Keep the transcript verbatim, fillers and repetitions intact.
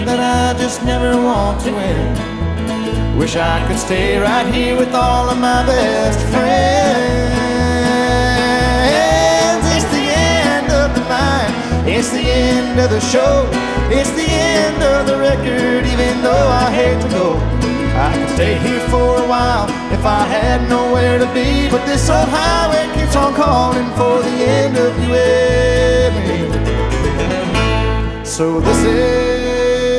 that I just never want to end. Wish I could stay right here with all of my best friends. It's the end of the line, it's the end of the show, it's the end of the record, even though I hate to go. I could stay here for a while if I had nowhere to be, but this old highway keeps on calling for the end of you and me. So this is